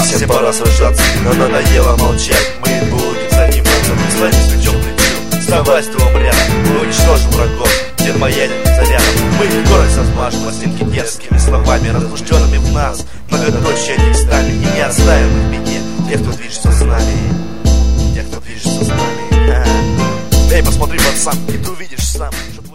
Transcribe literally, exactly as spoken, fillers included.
всем пора сражаться, но надоело молчать. Мы будем заниматься, мы с вами плечом к плечу. Вставай с двум рядом, мы уничтожим врагов. Дед поедет за рядом, мы их город размажем пластинки дерзкими словами, разбужденными в нас многоточие текстами. И не оставим их в беде тех, кто движется с нами, тех, кто движется с нами. Эй, посмотри, пацан, и ты увидишь сам.